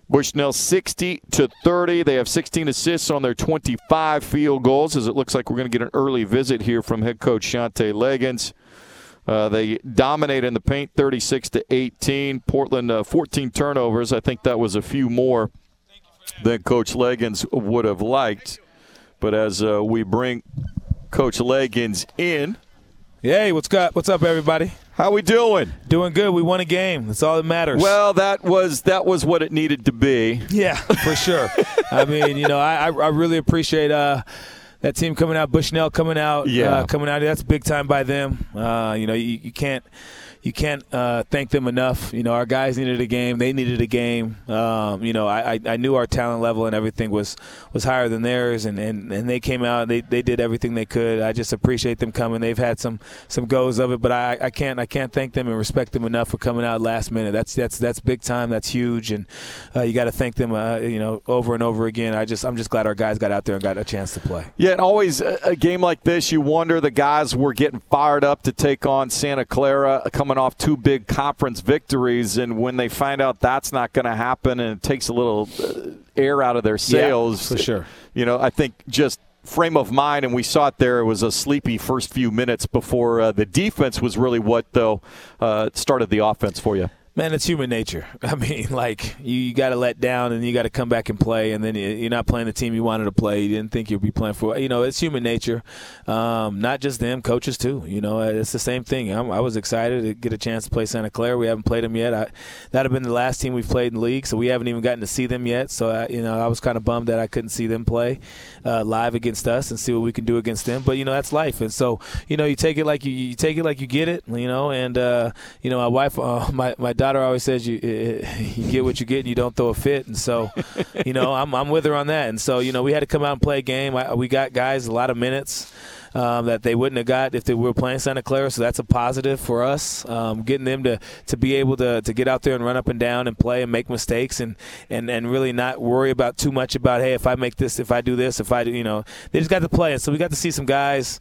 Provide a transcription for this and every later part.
Bushnell 60-30. They have 16 assists on their 25 field goals, as it looks like we're going to get an early visit here from head coach Shante Leggins. They dominate in the paint 36-18. Portland 14 turnovers. I think that was a few more than Coach Leggins would have liked. But as we bring Coach Leggins in. Hey, what's up, everybody? How we doing? Doing good. We won a game. That's all that matters. Well, that was what it needed to be. Yeah, for sure. I mean, I really appreciate that team coming out, Bushnell coming out. Yeah. That's big time by them. You can't thank them enough. Our guys needed a game. They needed a game. I knew our talent level and everything was higher than theirs, and they came out. They did everything they could. I just appreciate them coming. They've had some goes of it, but I can't thank them and respect them enough for coming out last minute. That's big time. That's huge, and you got to thank them. Over and over again. I'm just glad our guys got out there and got a chance to play. Yeah, and always a game like this, you wonder the guys were getting fired up to take on Santa Clara, coming off two big conference victories, and when they find out that's not going to happen and it takes a little air out of their sails. Yeah, for sure. I think just frame of mind, and we saw it there. It was a sleepy first few minutes before the defense was really what, though, started the offense for you. Man, it's human nature. I mean, you got to let down and you got to come back and play, and then you're not playing the team you wanted to play. You didn't think you'd be playing for. It's human nature. Not just them, coaches too. It's the same thing. I was excited to get a chance to play Santa Clara. We haven't played them yet. That'd have been the last team we've played in the league, so we haven't even gotten to see them yet. So, I was kind of bummed that I couldn't see them play live against us and see what we can do against them. But, that's life. And so, you take it like you get it, and, my wife, my daughter always says you get what you get and you don't throw a fit, and so I'm with her on that. And so we had to come out and play a game. We got guys a lot of minutes that they wouldn't have got if they were playing Santa Clara, so that's a positive for us. Getting them to be able to get out there and run up and down and play and make mistakes and really not worry about too much about, hey, if I make this, if I do this, if I do, they just got to play. And so we got to see some guys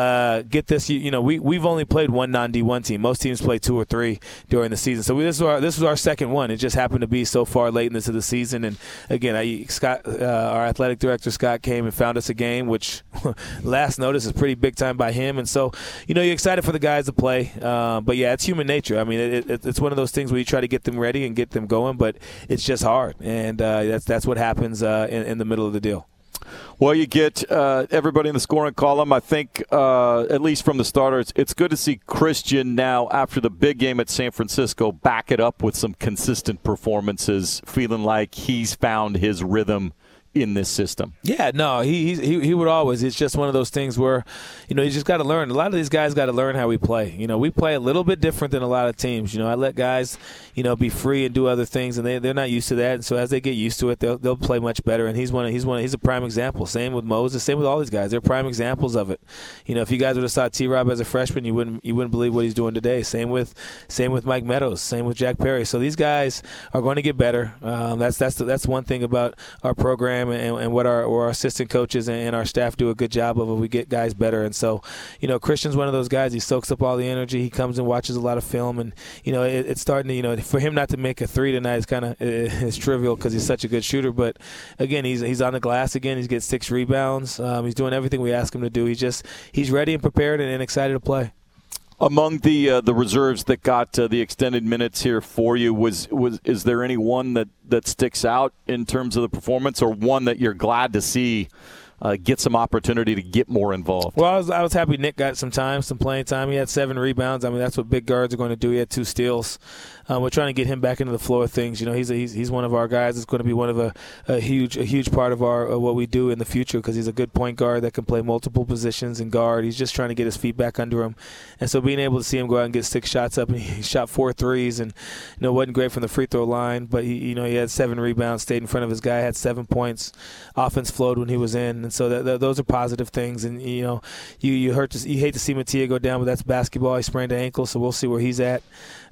get this. We've only played one non-D1 team. Most teams play two or three during the season. So this was our second one. It just happened to be so far late into the season. And again, Scott, our athletic director Scott, came and found us a game, which last notice is pretty big time by him. And so, you're excited for the guys to play. But, yeah, it's human nature. I mean, it's one of those things where you try to get them ready and get them going, but it's just hard. And that's what happens in the middle of the deal. Well, you get everybody in the scoring column. I think, at least from the starters, it's good to see Christian now, after the big game at San Francisco, back it up with some consistent performances, feeling like he's found his rhythm in this system. Yeah, no, he would always. It's just one of those things where, you just got to learn. A lot of these guys got to learn how we play. We play a little bit different than a lot of teams. I let guys, be free and do other things, and they're not used to that. And so as they get used to it, they'll play much better. And he's a prime example. Same with Moses. Same with all these guys. They're prime examples of it. If you guys would have saw T-Rob as a freshman, you wouldn't believe what he's doing today. Same with Mike Meadows. Same with Jack Perry. So these guys are going to get better. That's one thing about our program. And what our assistant coaches and our staff do a good job of. We get guys better. And so, Christian's one of those guys. He soaks up all the energy. He comes and watches a lot of film. And, it's starting to, for him not to make a three tonight is kind of it's trivial because he's such a good shooter. But, again, he's on the glass again. He's getting 6 rebounds. He's doing everything we ask him to do. He's ready and prepared and excited to play. Among the reserves that got the extended minutes here for you, is there any one that sticks out in terms of the performance, or one that you're glad to see get some opportunity to get more involved? Well, I was happy Nick got some playing time. He had 7 rebounds. I mean, that's what big guards are going to do. He had 2 steals. We're trying to get him back into the flow of things. He's one of our guys. It's going to be one of a huge part of our what we do in the future, because he's a good point guard that can play multiple positions and guard. He's just trying to get his feet back under him, and so being able to see him go out and get 6 shots up, and he shot 4 threes, and wasn't great from the free throw line, but he had 7 rebounds, stayed in front of his guy, had 7 points. Offense flowed when he was in, and so those are positive things. And you hate to see Mattia go down, but that's basketball. He sprained an ankle, so we'll see where he's at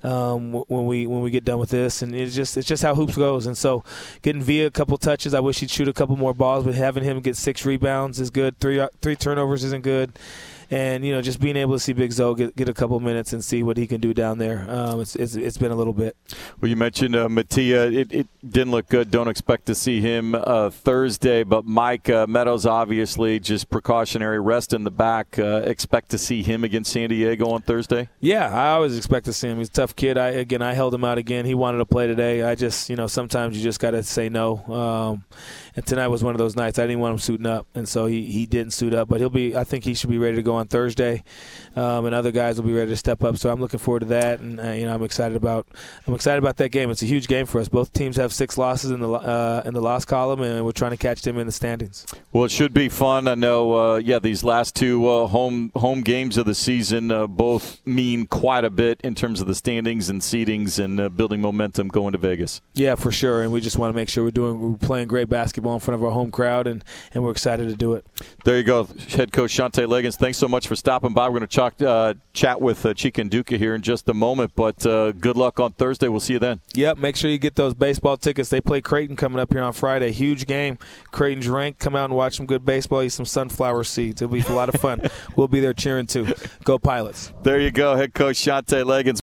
when we get done with this. And it's just how hoops goes. And so getting Villa a couple touches, I wish he'd shoot a couple more balls, but having him get 6 rebounds is good. 3 turnovers isn't good. and just being able to see Big Zoe get a couple minutes and see what he can do down there. It's been a little bit. Well, you mentioned Mattia. It didn't look good. Don't expect to see him Thursday. But Mike Meadows, obviously, just precautionary rest in the back. Expect to see him against San Diego on Thursday? Yeah, I always expect to see him. He's a tough kid. I held him out again. He wanted to play today. I just, sometimes you just got to say no. And tonight was one of those nights. I didn't want him suiting up, and so he didn't suit up. But I think he should be ready to go on Thursday, and other guys will be ready to step up. So I'm looking forward to that, and I'm excited about that game. It's a huge game for us. Both teams have 6 losses in the loss column, and we're trying to catch them in the standings. Well, it should be fun. I know. These last 2 home games of the season both mean quite a bit in terms of the standings and seedings and building momentum going to Vegas. Yeah, for sure. And we just want to make sure we're playing great basketball in front of our home crowd, and we're excited to do it. There you go, head coach Shante Leggins. Thanks so much for stopping by. We're going to chat with Chika Nduka here in just a moment, but good luck on Thursday. We'll see you then. Yep, make sure you get those baseball tickets. They play Creighton coming up here on Friday. Huge game. Creighton's ranked. Come out and watch some good baseball. Eat some sunflower seeds. It'll be a lot of fun. We'll be there cheering too. Go Pilots. There you go, head coach Shante Leggins.